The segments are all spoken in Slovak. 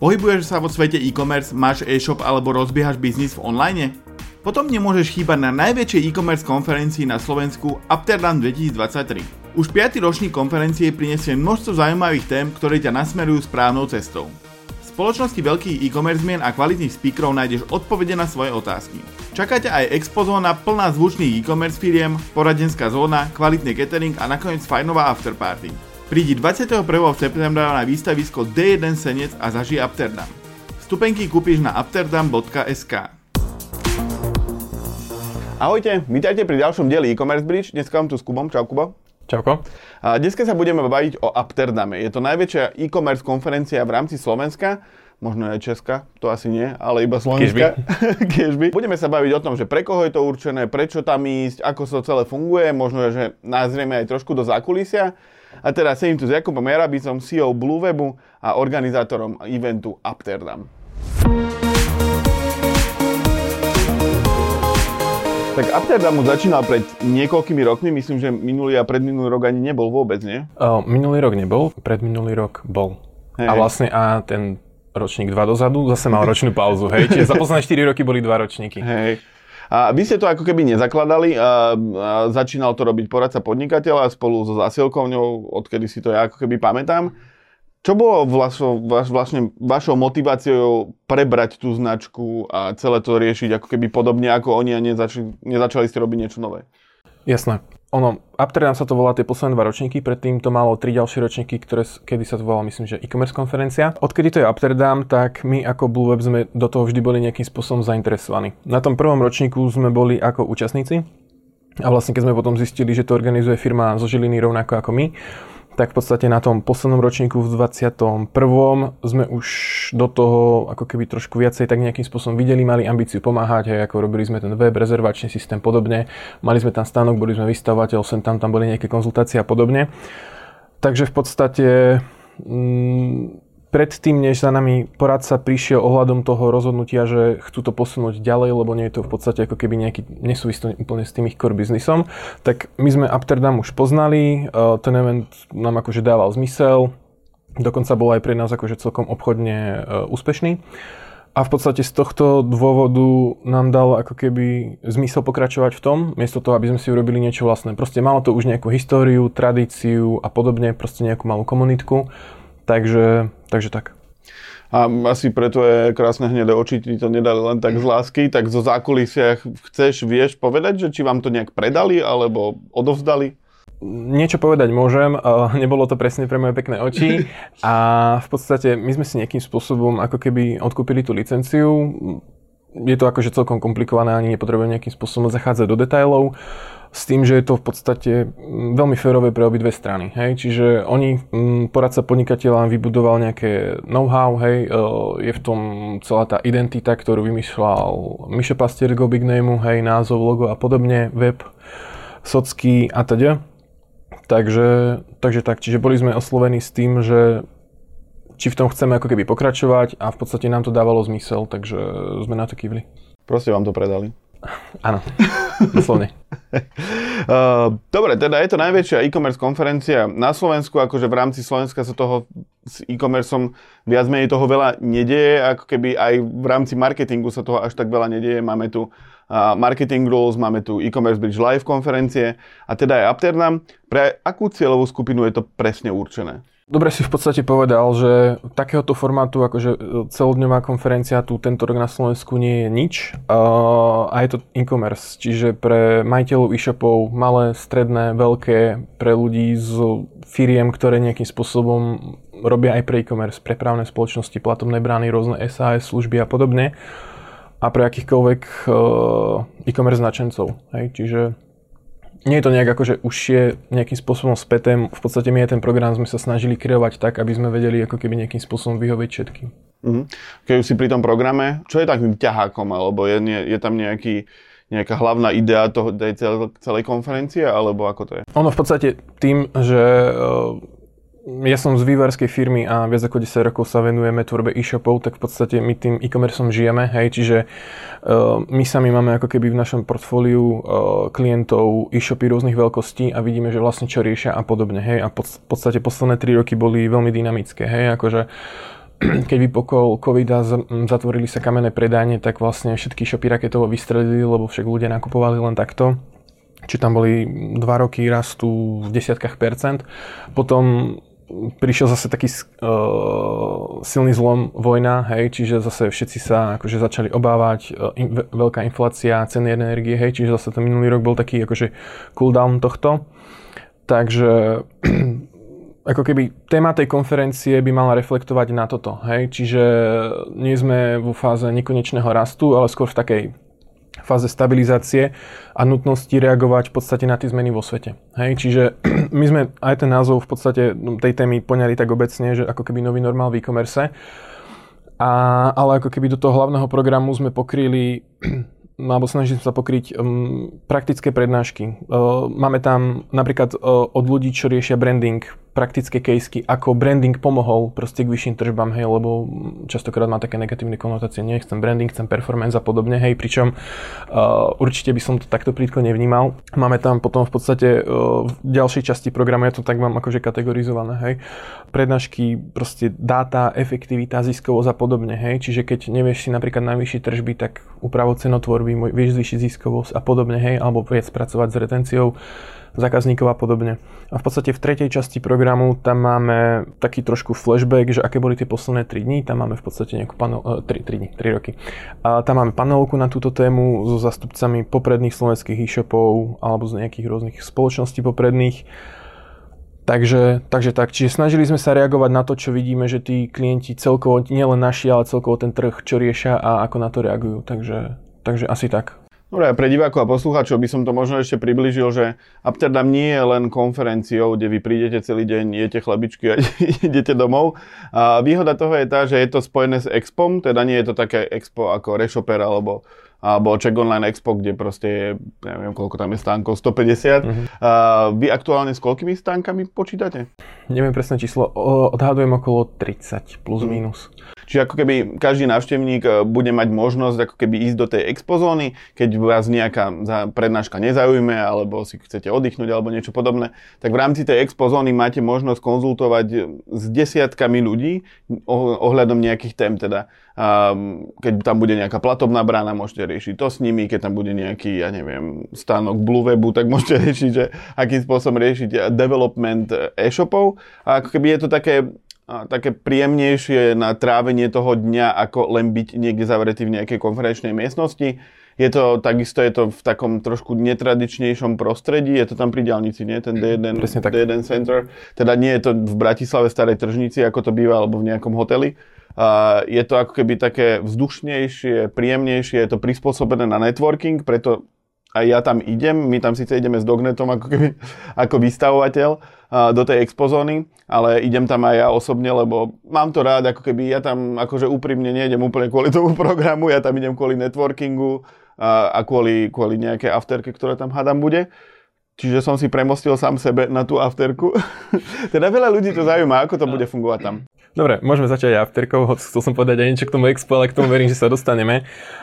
Pohybuješ sa vo svete e-commerce, máš e-shop alebo rozbiehaš biznis v online? Potom nemôžeš chýbať na najväčšej e-commerce konferencii na Slovensku Upterdam 2023. Už 5. ročník konferencie prinesie množstvo zaujímavých tém, ktoré ťa nasmerujú správnou cestou. V spoločnosti veľkých e-commerce mien a kvalitných speakerov nájdeš odpovede na svoje otázky. Čaká ťa aj expozóna plná zvučných e-commerce firiem, poradenská zóna, kvalitný catering a nakoniec fajnová afterparty. Prídi 21. septembra na výstavisko D1 Senec a zažij Upterdam. Vstupenky kúpiš na upterdam.sk. Ahojte, vítajte pri ďalšom dieli e-commerce bridge. Dneska vám tu s Kubom. Čau Kubo. Čauko. A dneska sa budeme baviť o Upterdame. Je to najväčšia e-commerce konferencia v rámci Slovenska. Možno aj Česka, to asi nie, ale iba Slovenska. Kiežby. Budeme sa baviť o tom, že pre koho je to určené, prečo tam ísť, ako to celé funguje, možno, že nazrieme aj trošku do zákulisia. A teraz sedím tu s Jakubom Jarabicom, CEO Bluewebu a organizátorom eventu Upterdam. Tak Upterdam začínal pred niekoľkými rokmi, myslím, že minulý a predminulý rok ani nebol vôbec, nie? Minulý rok nebol, predminulý rok bol. Hej. A vlastne ten ročník 2 dozadu zase mal ročnú pauzu, hej? Čiže za posledné 4 roky boli 2 ročníky. Hej. A vy ste to ako keby nezakladali, a začínal to robiť poradca podnikateľa spolu so zásielkovňou, odkedy si to ja ako keby pamätám. Čo bolo vlastne vašou motiváciou prebrať tú značku a celé to riešiť ako keby podobne ako oni a nezačali ste robiť niečo nové? Jasné. Upterdam sa to volá tie posledné 2 ročníky, predtým to malo 3 ďalšie ročníky, kedy sa to volalo, myslím, že e-commerce konferencia. Odkedy to je Upterdam, tak my ako Blueweb sme do toho vždy boli nejakým spôsobom zainteresovaní. Na tom prvom ročníku sme boli ako účastníci a vlastne keď sme potom zistili, že to organizuje firma zo Žiliny rovnako ako my, tak v podstate na tom poslednom ročníku v 21. sme už do toho ako keby trošku viacej tak nejakým spôsobom videli, mali ambíciu pomáhať, hej, ako robili sme ten web, rezervačný systém podobne, mali sme tam stánok, boli sme vystavovateľ, sem tam boli nejaké konzultácie a podobne. Takže v podstate predtým, než za nami poradca prišiel ohľadom toho rozhodnutia, že chcú to posunúť ďalej, lebo nie je to v podstate ako keby nejaký nesúvisí úplne s tým ich core biznisom, tak my sme Upterdam už poznali, ten event nám akože dával zmysel, dokonca bol aj pre nás akože celkom obchodne úspešný. A v podstate z tohto dôvodu nám dal ako keby zmysel pokračovať v tom, miesto toho, aby sme si urobili niečo vlastné. Proste malo to už nejakú históriu, tradíciu a podobne, proste nejakú malú komunitku. Takže tak. A asi preto je krásne hnedé oči, ti to nedali len tak z lásky, tak zo zákulisia vieš povedať, že či vám to nejak predali alebo odovzdali? Niečo povedať môžem, nebolo to presne pre moje pekné oči a v podstate my sme si nejakým spôsobom ako keby odkúpili tú licenciu. Je to akože celkom komplikované, ani nepotrebujem nejakým spôsobom zachádzať do detailov. S tým, že je to v podstate veľmi férové pre obidve strany, hej, čiže oni, poradca podnikateľa vybudoval nejaké know-how, hej, je v tom celá tá identita, ktorú vymýšľal Mišo Pastier, Go Big Name, hej, názov, logo a podobne, web, socky a teda. Takže tak, čiže boli sme oslovení s tým, že či v tom chceme ako keby pokračovať a v podstate nám to dávalo zmysel, takže sme na to kývli. Proste vám to predali. Áno, doslovne. Dobre, teda je to najväčšia e-commerce konferencia na Slovensku, akože v rámci Slovenska sa toho s e-commerceom viac menej toho veľa nedieje, ako keby aj v rámci marketingu sa toho až tak veľa nedieje. Máme tu Marketing Rules, máme tu e-commerce bridge live konferencie a teda aj Upterdam. Pre akú cieľovú skupinu je to presne určené? Dobre si v podstate povedal, že takéhoto formátu, akože celodňová konferencia tu tento rok na Slovensku nie je nič a je to e-commerce, čiže pre majiteľov e-shopov, malé, stredné, veľké, pre ľudí z firiem, ktoré nejakým spôsobom robia aj pre e-commerce, prepravné spoločnosti, platobné brány, rôzne SAS služby a podobne a pre akýchkoľvek e-commerce značencov, hej, čiže nie je to nejak akože už je nejakým spôsobom späté. V podstate my aj ten program sme sa snažili kreovať tak, aby sme vedeli ako keby nejakým spôsobom vyhovieť všetkým. Keď si pri tom programe, čo je takým ťahákom? Alebo je tam nejaká hlavná idea tej celej konferencie? Alebo ako to je? Ono v podstate tým, že ja som z vývojárskej firmy a viac ako 10 rokov sa venujeme tvorbe e-shopov, tak v podstate my tým e-commerceom žijeme, hej, čiže my sami máme ako keby v našom portfóliu klientov e-shopy rôznych veľkostí a vidíme, že vlastne čo riešia a podobne, hej, a v podstate posledné 3 roky boli veľmi dynamické, hej, akože keď vypokol COVID a zatvorili sa kamenné predajne, tak vlastne všetky shopy raketovo vystrelili, lebo však ľudia nakupovali len takto. Či tam boli 2 roky rastu v desiatkách percent. Potom prišiel zase taký silný zlom, vojna, hej, čiže zase všetci sa akože začali obávať, veľká inflácia, ceny energie, hej, čiže zase ten minulý rok bol taký akože cooldown tohto. Takže ako keby téma tej konferencie by mala reflektovať na toto, hej, čiže nie sme vo fáze nekonečného rastu, ale skôr v takej fáze stabilizácie a nutnosti reagovať v podstate na tie zmeny vo svete. Hej, čiže my sme aj ten názov v podstate tej témy poňali tak obecne, že ako keby nový normál v e-commerce. Ale ako keby do toho hlavného programu sme pokryli, alebo snažili sme sa pokryť praktické prednášky. Máme tam napríklad od ľudí, čo riešia branding, praktické caseky, ako branding pomohol proste k vyšším tržbám, hej, lebo častokrát má také negatívne konotácie, nechcem branding, chcem performance a podobne, hej, pričom určite by som to takto plítko nevnímal. Máme tam potom v podstate v ďalšej časti programu, ja to tak mám akože kategorizované, hej, prednášky, proste dáta, efektivita, ziskovosť a podobne, hej, čiže keď nevieš si napríklad najvyššie tržby, tak úpravou cenotvorby vieš zvýšiť ziskovosť a podobne, hej, alebo viac pracovať s retenciou zákazníkov a podobne. A v podstate v tretej časti programu tam máme taký trošku flashback, že aké boli tie posledné 3 dní. Tam máme v podstate nejakú 3 roky. A tam máme panelovku na túto tému so zástupcami popredných slovenských e-shopov alebo z nejakých rôznych spoločností popredných. Takže tak. Čiže snažili sme sa reagovať na to, čo vidíme, že tí klienti celkovo, nielen naši, ale celkovo ten trh, čo riešia a ako na to reagujú. Takže asi tak. Dobre, pre divákov a poslucháčov by som to možno ešte priblížil, že Upterdam nie je len konferenciou, kde vy prídete celý deň, jete chlebičky a idete domov. A výhoda toho je tá, že je to spojené s Expom, teda nie je to také Expo ako Reshopper alebo Check Online Expo, kde proste je, neviem koľko tam je stánkov, 150. A vy aktuálne s koľkými stánkami počítate? Neviem presné číslo, odhadujem okolo 30 plus minus. Čiže ako keby každý návštevník bude mať možnosť ako keby ísť do tej expozóny, keď vás nejaká prednáška nezaujme, alebo si chcete oddychnúť, alebo niečo podobné, tak v rámci tej expozóny máte možnosť konzultovať s desiatkami ľudí ohľadom nejakých tém, teda keď tam bude nejaká platobná brána, môžete riešiť to s nimi, keď tam bude nejaký, ja neviem, stánok Bluewebu, tak môžete riešiť, že akým spôsobom riešiť development e-shopov. A ako keby je to také príjemnejšie na trávenie toho dňa, ako len byť niekde zavretý v nejakej konferenčnej miestnosti. Takisto je to v takom trošku netradičnejšom prostredí, je to tam pri diaľnici, nie? Ten D1 Center. Teda nie je to v Bratislave starej tržnici, ako to býva, alebo v nejakom hoteli. Je to ako keby také vzdušnejšie, príjemnejšie, je to prispôsobené na networking, preto aj ja tam idem, my tam síce ideme s Dognetom ako vystavovateľ do tej expozóny, ale idem tam aj ja osobne, lebo mám to rád, ako keby ja tam akože úprimne nejdem úplne kvôli tomu programu, ja tam idem kvôli networkingu a kvôli nejakej afterke, ktorá tam hádam bude. Čiže som si premostil sám sebe na tú afterku. Teda veľa ľudí to zaujíma, ako to bude fungovať tam. Dobre, môžeme začať aj afterkou, chcel som povedať aj niečo k tomu expo, ale k tomu verím, že sa dostaneme.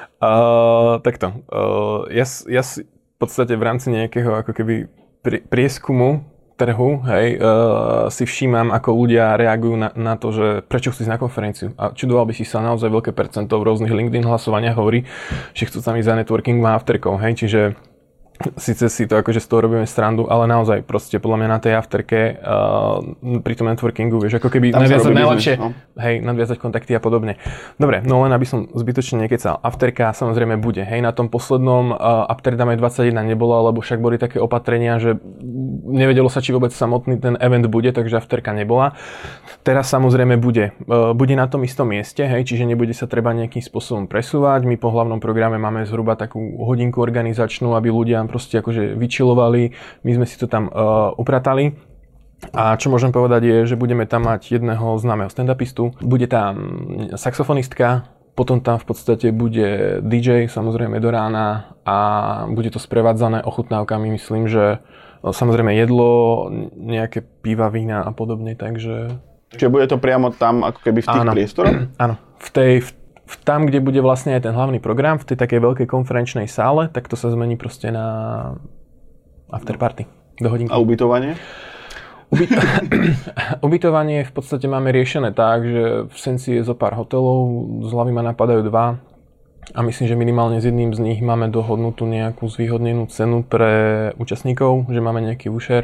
Takto. Ja si v podstate v rámci nejakého ako keby prieskumu trhu, hej, si všímam, ako ľudia reagujú na to, že prečo chcú ísť na konferenciu. A čudoval by si sa, naozaj veľké percento v rôznych LinkedIn hlasovaniach hovorí, že chcú tam ísť za networking a afterkou, hej, čiže síce si to akože z toho robíme srandu, ale naozaj proste podľa mňa na tej afterke pri tom networkingu, vieš, ako keby nadviazať najlepšie, hej, nadviazať kontakty a podobne. Dobre, no len aby som zbytočne nekecal. Afterka samozrejme bude, hej, na tom poslednom Upterdame 21 nebolo, lebo však boli také opatrenia, že nevedelo sa, či vôbec samotný ten event bude, takže afterka nebola. Teraz samozrejme bude na tom istom mieste, hej, čiže nebude sa treba nejakým spôsobom presúvať. My po hlavnom programe máme zhruba takú hodinku organizačnú, aby ľudia proste akože vyčilovali, my sme si to tam upratali. A čo môžem povedať je, že budeme tam mať jedného známeho stand-upistu, bude tam saxofonistka, potom tam v podstate bude DJ, samozrejme do rána a bude to sprevádzané ochutnávkami, myslím, že samozrejme jedlo, nejaké piva, vína a podobne, takže... Čiže bude to priamo tam, ako keby v tých priestoroch? Áno, tam, kde bude vlastne aj ten hlavný program, v tej takej veľkej konferenčnej sále, tak to sa zmení proste na afterparty do hodinky. A ubytovanie? Ubytovanie v podstate máme riešené tak, že v Senci je zo pár hotelov, z hlavy ma napadajú 2 a myslím, že minimálne s jedným z nich máme dohodnutú nejakú zvýhodnenú cenu pre účastníkov, že máme nejaký voucher.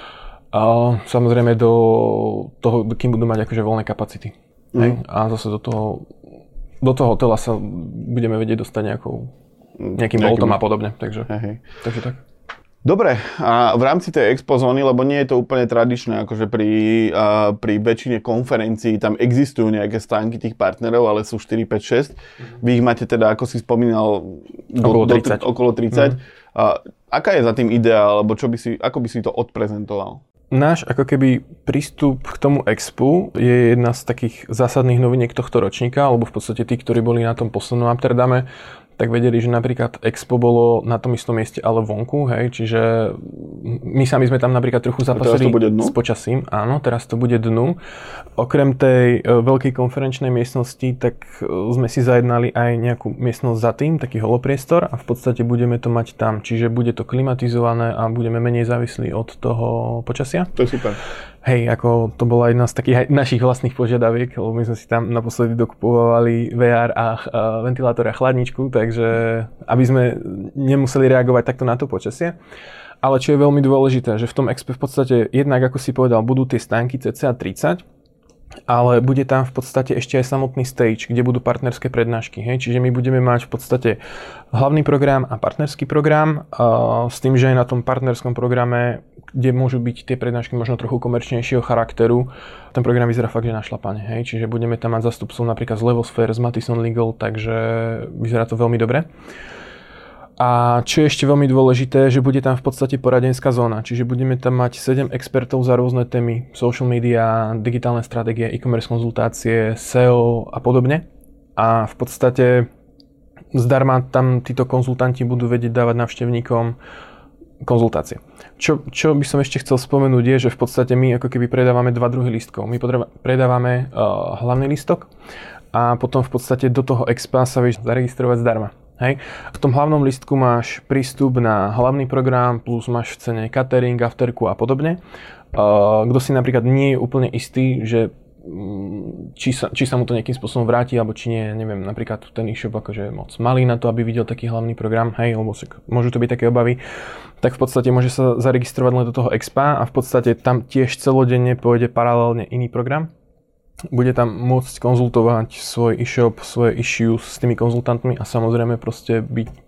A samozrejme do toho, kým budú mať akože voľné kapacity. Hej? A zase do toho hotela sa budeme vedieť dostať nejakým boltom a podobne. Takže tak. Dobre, a v rámci tej expozóny, lebo nie je to úplne tradičné, akože pri väčšine konferencií tam existujú nejaké stánky tých partnerov, ale sú 4, 5, 6. Vy ich máte teda, ako si spomínal, okolo 30. Aká je za tým ideál, alebo ako by si to odprezentoval? Náš ako keby prístup k tomu expu je jedna z takých zásadných noviniek tohto ročníka, alebo v podstate tí, ktorí boli na tom poslednom Amsterdame, tak vedeli, že napríklad Expo bolo na tom istom mieste, ale vonku, hej, čiže my sami sme tam napríklad trochu zapasili s počasím, áno, teraz to bude dnu. Okrem tej veľkej konferenčnej miestnosti, tak sme si zajednali aj nejakú miestnosť za tým, taký holopriestor a v podstate budeme to mať tam, čiže bude to klimatizované a budeme menej závislí od toho počasia. To je super. Hej, ako to bola jedna z takých aj našich vlastných požiadaviek, lebo my sme si tam naposledy dokupovali VR a ventilátor a chladničku, takže aby sme nemuseli reagovať takto na to počasie. Ale čo je veľmi dôležité, že v tom expe v podstate jednak, ako si povedal, budú tie stánky cca 30, ale bude tam v podstate ešte aj samotný stage, kde budú partnerské prednášky. Hej? Čiže my budeme mať v podstate hlavný program a partnerský program, s tým, že aj na tom partnerskom programe, kde môžu byť tie prednášky možno trochu komerčnejšieho charakteru, ten program vyzerá fakt, že na šlapanie. Hej? Čiže budeme tam mať zastupcov napríklad z Levosphere, z Mattison Legal, takže vyzerá to veľmi dobre. A čo je ešte veľmi dôležité, že bude tam v podstate poradenská zóna, čiže budeme tam mať 7 expertov za rôzne témy, social media, digitálne stratégie, e-commerce konzultácie, SEO a podobne. A v podstate zdarma tam títo konzultanti budú vedieť dávať návštevníkom konzultácie. Čo by som ešte chcel spomenúť je, že v podstate my ako keby predávame 2 druhy lístkov. My predávame hlavný lístok a potom v podstate do toho expa sa vieš zaregistrovať zdarma. Hej. V tom hlavnom lístku máš prístup na hlavný program, plus máš v cene catering, afterku a podobne. Kto si napríklad nie je úplne istý, že či sa mu to nejakým spôsobom vráti, alebo či nie, neviem, napríklad ten e-shop akože je moc malý na to, aby videl taký hlavný program, hej, lebo môžu to byť také obavy, tak v podstate môže sa zaregistrovať len do toho expa a v podstate tam tiež celodenne pôjde paralelne iný program. Bude tam môcť konzultovať svoj e-shop, svoje issues s tými konzultantmi a samozrejme proste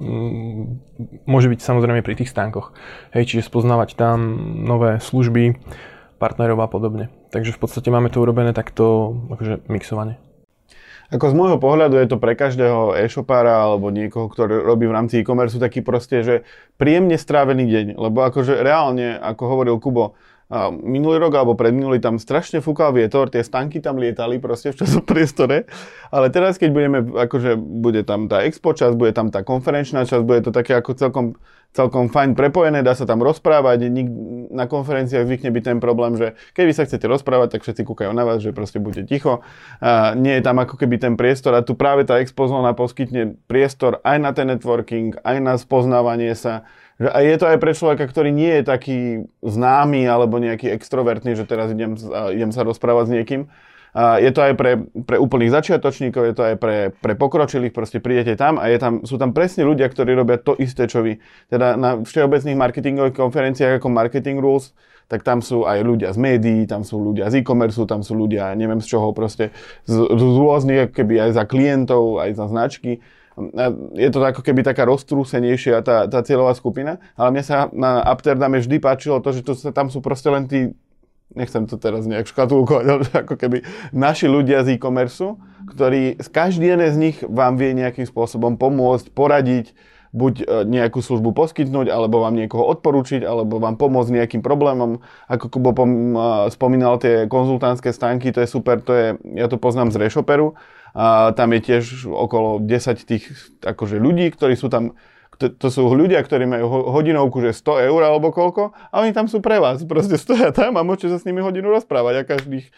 môže byť samozrejme pri tých stánkoch. Hej, čiže spoznávať tam nové služby, partnerov a podobne. Takže v podstate máme to urobené takto akože mixovane. Ako z môjho pohľadu je to pre každého e-shopára alebo niekoho, ktorý robí v rámci e-commerce taký proste, že príjemne strávený deň, lebo akože reálne, ako hovoril Kubo, minulý rok alebo predminulý tam strašne fúkal vietor, tie stánky tam lietali proste v časopriestore, ale teraz keď bude tam tá expo časť, bude tam tá konferenčná časť, bude to také ako celkom fajn prepojené, dá sa tam rozprávať, na konferenciách zvykne byť ten problém, že keď vy sa chcete rozprávať, tak všetci kúkajú na vás, že proste buďte ticho, nie je tam ako keby ten priestor a tu práve tá expozóna poskytne priestor aj na ten networking, aj na spoznávanie sa. A je to aj pre človeka, ktorý nie je taký známy alebo nejaký extrovertný, že teraz idem sa rozprávať s niekým. Je to aj pre úplných začiatočníkov, je to aj pre pokročilých, proste prídete tam a sú tam presne ľudia, ktorí robia to isté, čo vy. Teda na všeobecných marketingových konferenciách ako Marketing Rules, tak tam sú aj ľudia z médií, tam sú ľudia z e-commerce, tam sú ľudia, neviem z čoho, proste z rôznych, keby aj za klientov, aj za značky. Je to ako keby taká roztrúsenejšia tá cieľová skupina, ale mne sa na Amsterdame vždy páčilo to, že tam sú proste len tí, nechcem to teraz nejak škatulkovať, ale ako keby naši ľudia z e-commerce, ktorí každý jeden z nich vám vie nejakým spôsobom pomôcť, poradiť, buď nejakú službu poskytnúť, alebo vám niekoho odporúčiť, alebo vám pomôcť nejakým problémom. Ako Kubo spomínal tie konzultantské stánky, to je super, ja to poznám z Reshoperu. A tam je tiež okolo 10 tých akože ľudí, ktorí sú tam, to sú ľudia, ktorí majú hodinovku, že 100 eur alebo koľko, a oni tam sú pre vás, proste stoja tam a môžete sa s nimi hodinu rozprávať a každých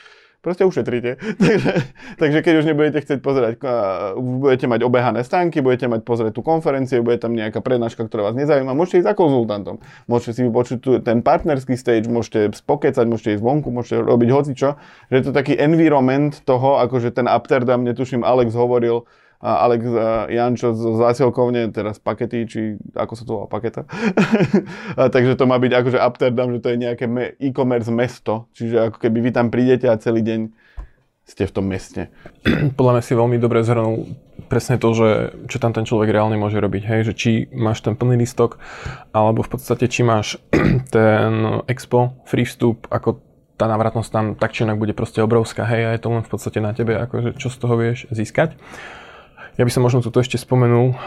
proste ušetríte. takže keď už nebudete chcieť pozerať, budete mať obehané stánky, budete mať pozrieť tú konferenciu, bude tam nejaká prednáška, ktorá vás nezaujíma, môžete ísť za konzultantom. Môžete si vypočuť ten partnerský stage, môžete spokecať, môžete ísť vonku, môžete robiť hocičo. Že je to taký environment toho, akože ten Apterdam, netuším, Alex hovoril, Alex Jančo z zásielkovne, teraz Pakety, či ako sa to volá, Paketa. Takže to má byť akože Apterdam, že to je nejaké e-commerce mesto, čiže ako keby vy tam prídete a celý deň ste v tom meste. Podľa mňa si veľmi dobre zhrnul presne to, že čo tam ten človek reálne môže robiť, hej, že či máš ten plný lístok, alebo v podstate či máš ten expo, free vstup, ako tá návratnosť tam tak či inak bude proste obrovská, hej, a je to len v podstate na tebe, akože čo z toho vieš získať. Ja by som možno toto ešte spomenul.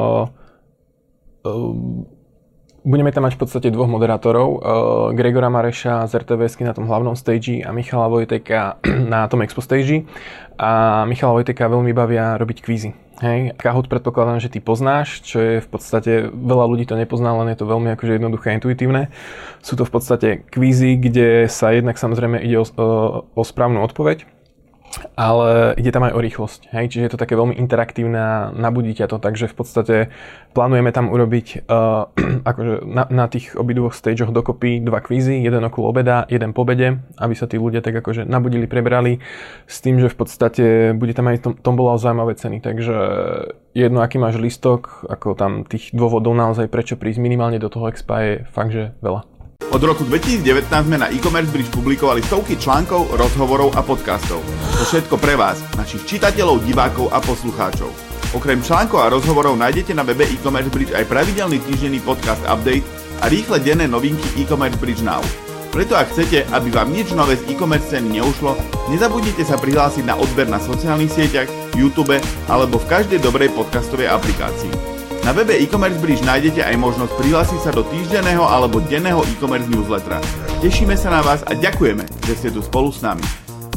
Budeme tam mať v podstate dvoch moderátorov. Gregora Mareša z RTVSky na tom hlavnom stage a Michala Vojteka na tom expo stage. A Michala Vojteka veľmi bavia robiť kvízy. Hej. Kahoot predpokladám, že ty poznáš, čo je v podstate, veľa ľudí to nepozná, len je to veľmi akože jednoduché a intuitívne. Sú to v podstate kvízy, kde sa jednak samozrejme ide o správnu odpoveď, ale ide tam aj o rýchlosť, hej? Čiže je to také veľmi interaktívne a nabudí ťa to, takže v podstate plánujeme tam urobiť akože na tých obidvoch stageoch dokopy 2 kvízy, jeden okolo obeda, jeden po obede, aby sa tí ľudia tak akože nabudili, prebrali, s tým, že v podstate bude tam aj tombola o zaujímavé ceny, takže jedno, aký máš lístok, ako tam tých dôvodov naozaj prečo prísť minimálne do toho expa je fakt, že veľa. Od roku 2019 sme na e-commerce bridge publikovali stovky článkov, rozhovorov a podcastov. To všetko pre vás, našich čitateľov, divákov a poslucháčov. Okrem článkov a rozhovorov nájdete na webe e-commerce bridge aj pravidelný týždenný podcast update a rýchle denné novinky e-commerce bridge now. Preto ak chcete, aby vám nič nové z e-commerce scény neušlo, nezabudnite sa prihlásiť na odber na sociálnych sieťach, YouTube alebo v každej dobrej podcastovej aplikácii. Na webe e-commerce bridge nájdete aj možnosť prihlásiť sa do týždenného alebo denného e-commerce newslettera. Tešíme sa na vás a ďakujeme, že ste tu spolu s nami.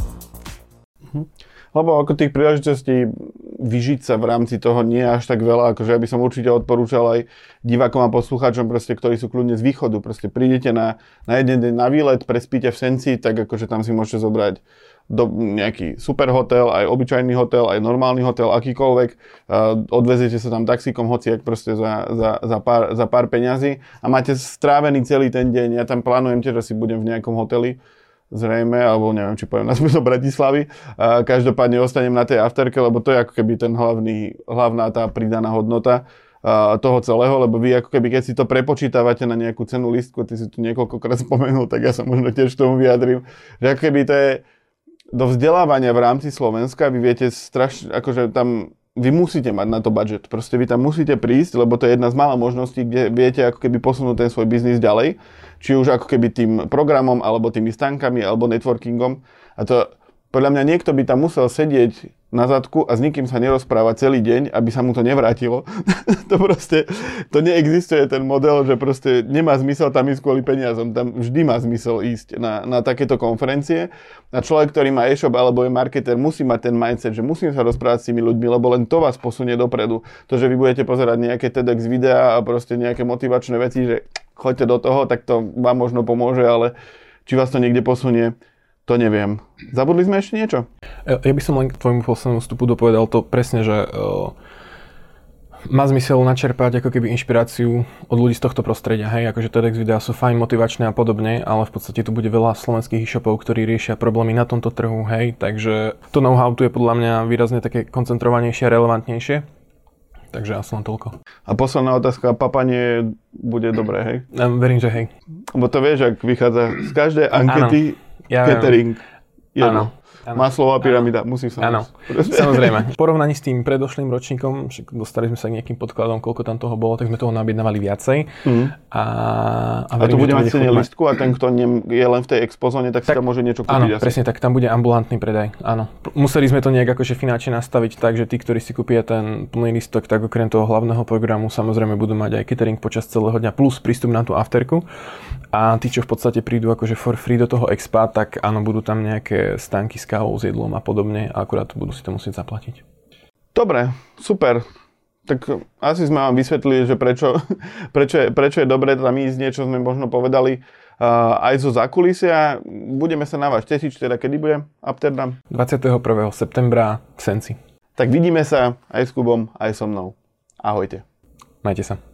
Lebo ako tých príležitostí vyžiť sa v rámci toho nie je až tak veľa, akože ja by som určite odporúčal aj divákom a poslucháčom, proste, ktorí sú kľudne z východu. Proste prídete na jeden deň na výlet, prespíte v Senci, tak akože tam si môžete zobrať nejaký super hotel, aj obyčajný hotel, aj normálny hotel, akýkoľvek. Odveziete sa tam taxíkom hociak proste za pár peňazí a máte strávený celý ten deň. Ja tam plánujem tiež, že si budem v nejakom hoteli, zrejme, alebo neviem, či poviem naspäť do Bratislavy. Každopádne ostanem na tej afterke, lebo to je ako keby ten hlavná tá pridaná hodnota toho celého, lebo vy ako keby, keď si to prepočítavate na nejakú cenu lístku, ty si tu niekoľkokrát spomenul, tak ja sa možno tiež k tomu vyjadrím, že ako keby to je do vzdelávania v rámci Slovenska, vy viete strašne, akože tam vy musíte mať na to budget. Proste vy tam musíte prísť, lebo to je jedna z mála možností, kde viete ako keby posunúť ten svoj biznis ďalej. Či už ako keby tým programom, alebo tými stánkami, alebo networkingom. A to podľa mňa niekto by tam musel sedieť na zadku a s nikým sa nerozprávať celý deň, aby sa mu to nevrátilo. To neexistuje ten model, že proste nemá zmysel tam ísť kvôli peniazom. Tam vždy má zmysel ísť na takéto konferencie. A človek, ktorý má e-shop alebo je marketer, musí mať ten mindset, že musím sa rozprávať s tými ľuďmi, lebo len to vás posunie dopredu. To, že vy budete pozerať nejaké TEDx videá a proste nejaké motivačné veci, že choďte do toho, tak to vám možno pomôže, ale či vás to niekde posunie, to neviem. Zabudli sme ešte niečo? Ja by som len k tvojmu poslednému vstupu dopovedal to presne, že má zmysel načerpať ako keby inšpiráciu od ľudí z tohto prostredia. Hej, akože TEDx videá sú fajn, motivačné a podobne, ale v podstate tu bude veľa slovenských e-shopov, ktorí riešia problémy na tomto trhu, hej, takže to know-how tu je podľa mňa výrazne také koncentrovanejšie a relevantnejšie. Takže asi len toľko. A posledná otázka, papanie bude dobré, hej? Verím, že hej. Lebo to vieš, ak vychádza z každej ankety, catering, jedno. Maslová pyramída, musí sa. Áno, samozrejme. V porovnaní s tým predošlým ročníkom, dostali sme sa k nejakým podkladom, koľko tam toho bolo, tak sme toho nabjednávali viacej. A to bude mať cene listku a ten, kto je len v tej expozóne, tak si tam môže niečo kúpiť. Áno, presne tak, tam bude ambulantný predaj. Áno. Museli sme to nejak akože finančne nastaviť tak, že tí, ktorí si kúpia ten plný listok, tak okrem toho hlavného programu samozrejme budú mať aj catering počas celého dňa plus prístup na tú afterku. A tí, čo v podstate prídu akože for free do toho expa, tak áno, budú tam nejaké stánky s kávou, s jedlom a podobne a akurát budú si to musieť zaplatiť. Dobre, super. Tak asi sme vám vysvetlili, že prečo je dobré tam ísť, niečo sme možno povedali. aj zo zákulisia. Budeme sa na vás tešiť, teda kedy bude Upterdam? 21. septembra v Senci. Tak vidíme sa aj s Kubom, aj so mnou. Ahojte. Majte sa.